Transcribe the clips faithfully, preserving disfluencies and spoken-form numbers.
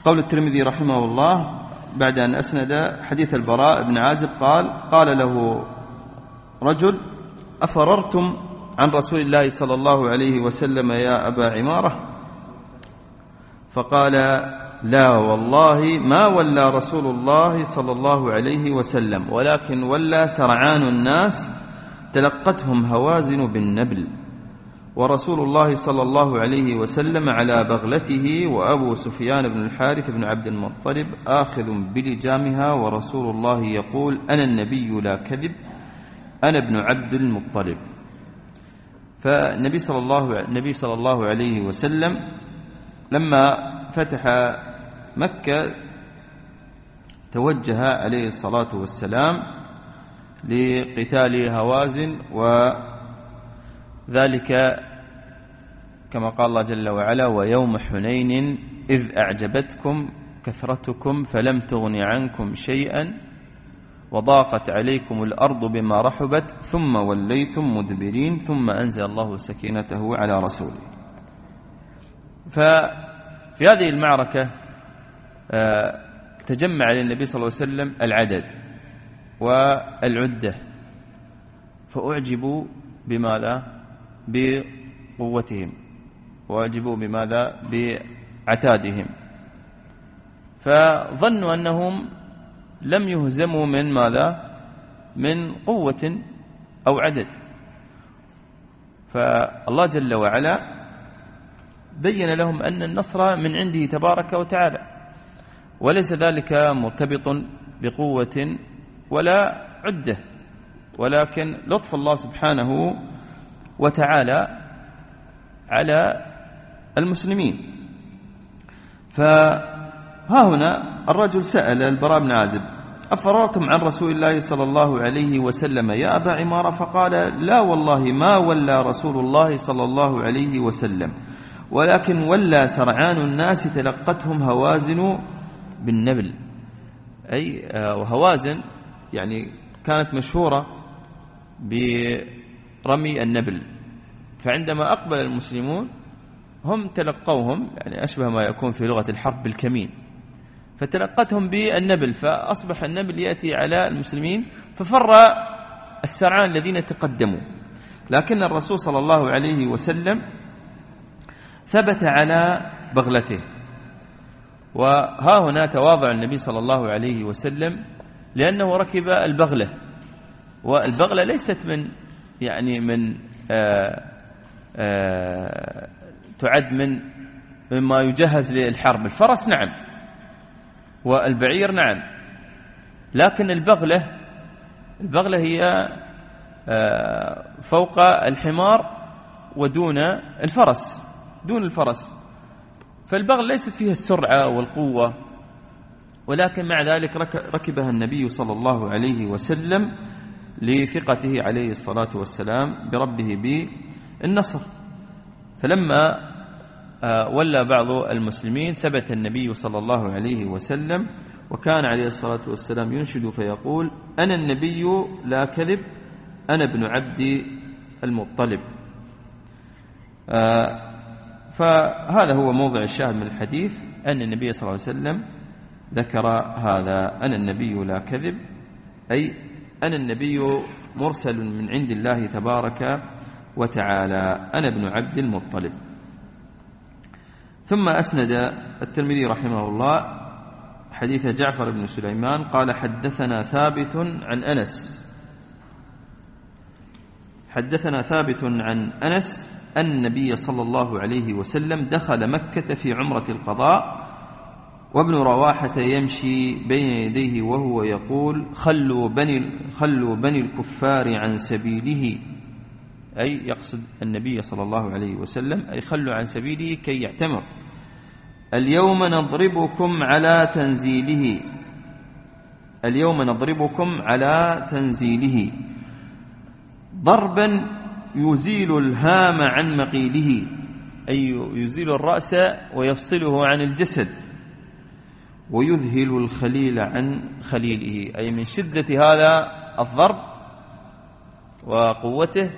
قول الترمذي رحمه الله بعد أن أسند حديث البراء بن عازب قال قال له رجل: أفررتم عن رسول الله صلى الله عليه وسلم يا أبا عمارة؟ فقال: لا والله ما ولى رسول الله صلى الله عليه وسلم، ولكن ولى سرعان الناس تلقتهم هوازن بالنبل، ورسول الله صلى الله عليه وسلم على بغلته، وأبو سفيان بن الحارث بن عبد المطلب آخذ بلجامها، ورسول الله يقول: أنا النبي لا كذب، أنا ابن عبد المطلب. فالنبي صلى الله النبي صلى الله عليه وسلم لما فتح مكة توجه عليه الصلاة والسلام لقتال هوازن، وذلك كما قال الله جل وعلا: ويوم حنين إذ أعجبتكم كثرتكم فلم تغن عنكم شيئا وضاقت عليكم الأرض بما رحبت ثم وليتم مدبرين ثم أنزل الله سكينته على رسوله. ففي هذه المعركة تجمع للنبي صلى الله عليه وسلم العدد والعدة، فأعجبوا بماذا؟ بقوتهم، وأعجبوا بماذا؟ بعتادهم، فظنوا أنهم لم يهزموا من ماذا؟ من قوة أو عدد. فالله جل وعلا بين لهم أن النصر من عنده تبارك وتعالى، وليس ذلك مرتبط بقوة ولا عدة، ولكن لطف الله سبحانه وتعالى على المسلمين. فها هنا الرجل سأل البراء بن عازب: أفررتم عن رسول الله صلى الله عليه وسلم يا أبا عمارة؟ فقال: لا والله ما ولى رسول الله صلى الله عليه وسلم، ولكن ولى سرعان الناس تلقتهم هوازن بالنبل. أي وهوازن يعني كانت مشهورة برمي النبل، فعندما أقبل المسلمون هم تلقوهم، يعني أشبه ما يكون في لغة الحرب بالكمين، فتلقتهم بالنبل، فأصبح النبل يأتي على المسلمين، ففر السرعان الذين تقدموا. لكن الرسول صلى الله عليه وسلم ثبت على بغلته، وها هنا تواضع النبي صلى الله عليه وسلم لأنه ركب البغلة، والبغلة ليست من يعني من آآ آآ تعد من مما يجهز للحرب. الفرس نعم، والبعير نعم، لكن البغلة البغلة هي فوق الحمار ودون الفرس، دون الفرس. فالبغل ليست فيها السرعة والقوة، ولكن مع ذلك ركبها النبي صلى الله عليه وسلم لثقته عليه الصلاة والسلام بربه بالنصر. فلما ولى بعض المسلمين ثبت النبي صلى الله عليه وسلم، وكان عليه الصلاة والسلام ينشد فيقول: أنا النبي لا كذب، أنا ابن عبد المطلب. فهذا هو موضع الشاهد من الحديث، أن النبي صلى الله عليه وسلم ذكر هذا: أنا النبي لا كذب، أي أنا النبي مرسل من عند الله تبارك وتعالى، أنا ابن عبد المطلب. ثم أسند الترمذي رحمه الله حديث جعفر بن سليمان قال: حدثنا ثابت عن أنس حدثنا ثابت عن أنس أن النبي صلى الله عليه وسلم دخل مكة في عمرة القضاء، وابن رواحة يمشي بين يديه وهو يقول: خلوا بني, خلوا بني الكفار عن سبيله، أي يقصد النبي صلى الله عليه وسلم، أي خلوا عن سبيله كي يعتمر. اليوم نضربكم على تنزيله اليوم نضربكم على تنزيله ضربا يزيل الهام عن مقيله، أي يزيل الرأس ويفصله عن الجسد، ويذهل الخليل عن خليله، أي من شدة هذا الضرب وقوته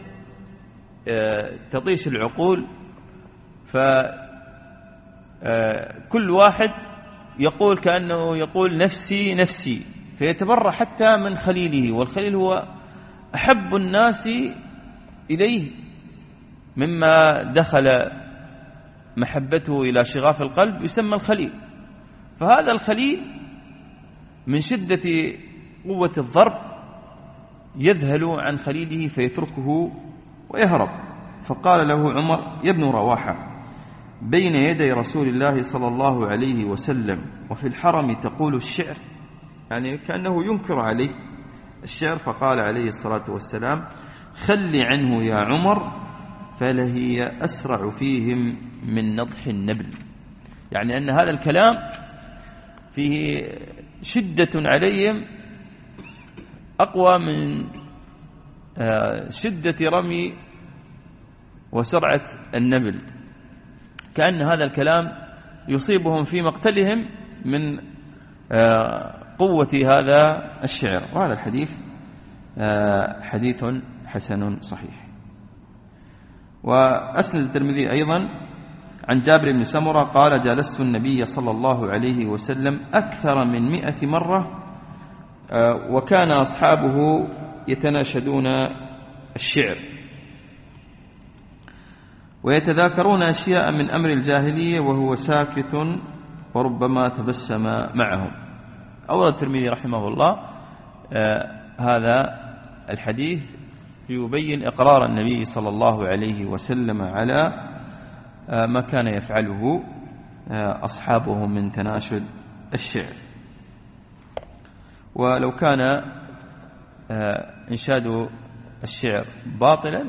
تطيش العقول، فكل واحد يقول كأنه يقول نفسي نفسي، فيتبرأ حتى من خليله، والخليل هو أحب الناس إليه مما دخل محبته إلى شغاف القلب يسمى الخليل. فهذا الخليل من شدة قوة الضرب يذهل عن خليله فيتركه ويهرب. فقال له عمر يا ابن رواحة بين يدي رسول الله صلى الله عليه وسلم وفي الحرم تقول الشعر، يعني كأنه ينكر عليه الشعر. فقال عليه الصلاة والسلام خل عنه يا عمر فلهي أسرع فيهم من نضح النبل، يعني أن هذا الكلام فيه شدة عليهم أقوى من شدة رمي وسرعة النبل، كأن هذا الكلام يصيبهم في مقتلهم من قوة هذا الشعر. وهذا الحديث حديث حسن صحيح. وأسند الترمذي أيضا عن جابر بن سمرة قال جالست النبي صلى الله عليه وسلم أكثر من مئة مرة وكان أصحابه يتناشدون الشعر ويتذاكرون أشياء من أمر الجاهلية وهو ساكت وربما تبسم معهم. أورد الترمذي رحمه الله هذا الحديث يبين إقرار النبي صلى الله عليه وسلم على ما كان يفعله أصحابه من تناشد الشعر. ولو كان إنشاد الشعر باطلا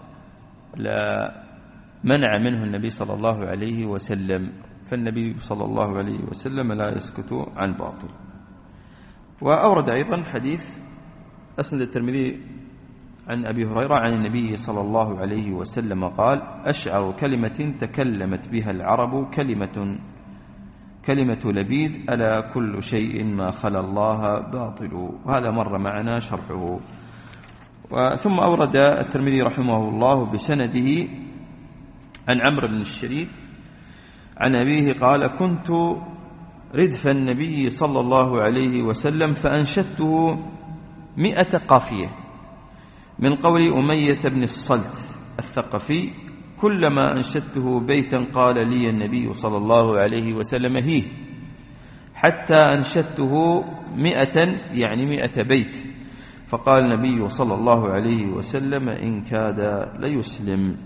لمنع منه النبي صلى الله عليه وسلم، فالنبي صلى الله عليه وسلم لا يسكت عن باطل. وأورد أيضا حديث أسند الترمذي عن أبي هريرة عن النبي صلى الله عليه وسلم قال أشعر كلمة تكلمت بها العرب كلمة كلمة لبيد ألا كل شيء ما خلا الله باطل. وهذا مر معنا شرحه. ثم أورد الترمذي رحمه الله بسنده عن عمرو بن الشريد عن أبيه قال كنت ردف النبي صلى الله عليه وسلم فأنشدته مئة قافية من قول أمية بن الصلت الثقفي كلما أنشدته بيتا قال لي النبي صلى الله عليه وسلم هي حتى أنشدته مئة يعني مئة بيت فقال النبي صلى الله عليه وسلم إن كاد ليسلم.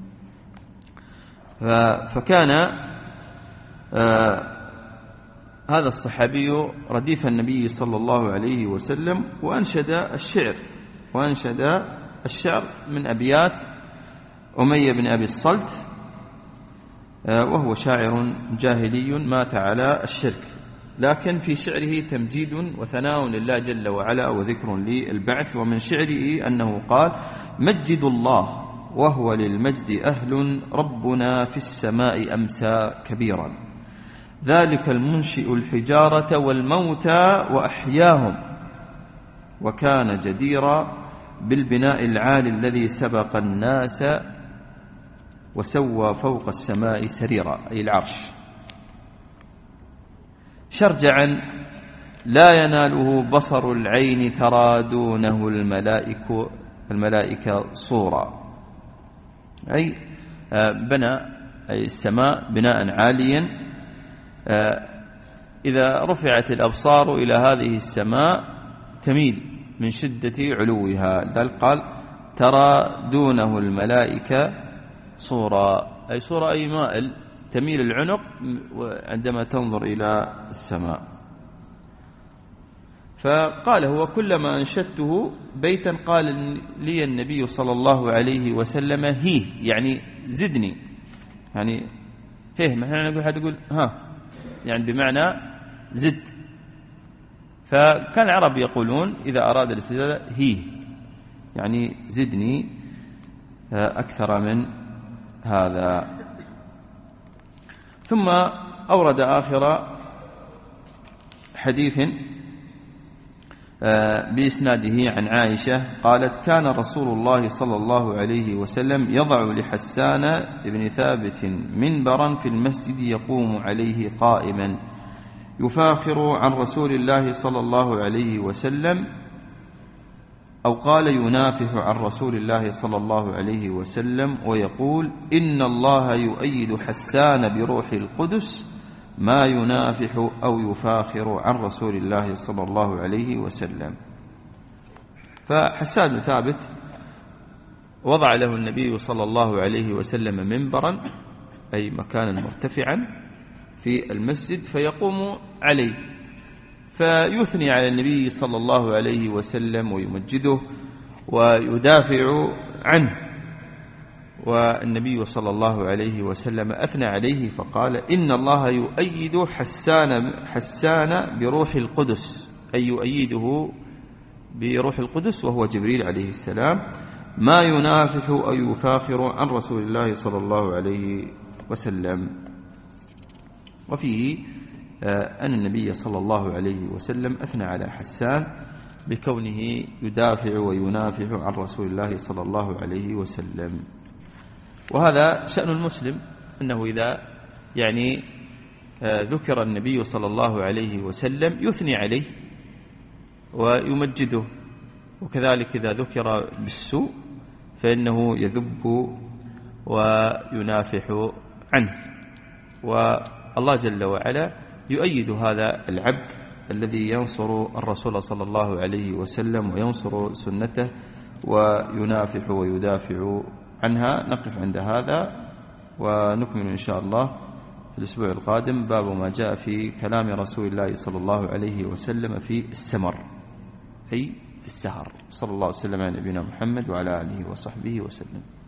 فكان آه هذا الصحابي رديف النبي صلى الله عليه وسلم وأنشد الشعر وأنشد الشعر من أبيات أمية بن أبي الصلت وهو شاعر جاهلي مات على الشرك، لكن في شعره تمجيد وثناء لله جل وعلا وذكر للبعث. ومن شعره أنه قال مجد الله وهو للمجد أهل ربنا في السماء أمسى كبيرا ذلك المنشئ الحجارة والموتى وأحياهم وكان جديرا بالبناء العالي الذي سبق الناس وسوى فوق السماء سريرا أي العرش شرجعا لا يناله بصر العين ترى دونه الملائكة الملائكة صورا أي بنى أي السماء بناء عاليا إذا رفعت الأبصار إلى هذه السماء تميل من شدة علوها، لذلك قال ترى دونه الملائكة صورا أي صورة أي مائل تميل العنق عندما تنظر إلى السماء. فقال هو كلما أنشدته بيتا قال لي النبي صلى الله عليه وسلم هي يعني زدني يعني هيه ما احنا نقول حد يقول ها يعني بمعنى زد. فكان العرب يقولون إذا أراد الاستزادة هي يعني زدني أكثر من هذا. ثم أورد آخر حديث بإسناده عن عائشة قالت كان رسول الله صلى الله عليه وسلم يضع لحسان بن ثابت منبرا في المسجد يقوم عليه قائما يفاخر عن رسول الله صلى الله عليه وسلم، أو قال ينافح عن رسول الله صلى الله عليه وسلم ويقول إن الله يؤيد حسان بروح القدس ما ينافح أو يفاخر عن رسول الله صلى الله عليه وسلم. فحسان بن ثابت وضع له النبي صلى الله عليه وسلم منبرا، أي مكانا مرتفعا في المسجد، فيقوم عليه فيثني على النبي صلى الله عليه وسلم ويمجده ويدافع عنه. والنبي صلى الله عليه وسلم أثنى عليه فقال إن الله يؤيد حسان, حسان بروح القدس، أي يؤيده بروح القدس وهو جبريل عليه السلام، ما ينافح أو يفاخر عن رسول الله صلى الله عليه وسلم. وفيه أن النبي صلى الله عليه وسلم أثنى على حسان بكونه يدافع وينافح عن رسول الله صلى الله عليه وسلم. وهذا شأن المسلم، أنه إذا يعني ذكر النبي صلى الله عليه وسلم يثني عليه ويمجده، وكذلك إذا ذكر بالسوء فإنه يذب وينافح عنه. والله جل وعلا يؤيد هذا العبد الذي ينصر الرسول صلى الله عليه وسلم وينصر سنته وينافح ويدافع عنها. نقف عند هذا ونكمل إن شاء الله في الأسبوع القادم باب ما جاء في كلام رسول الله صلى الله عليه وسلم في السمر، أي في السهر. صلى الله وسلم على نبينا محمد وعلى آله وصحبه وسلم.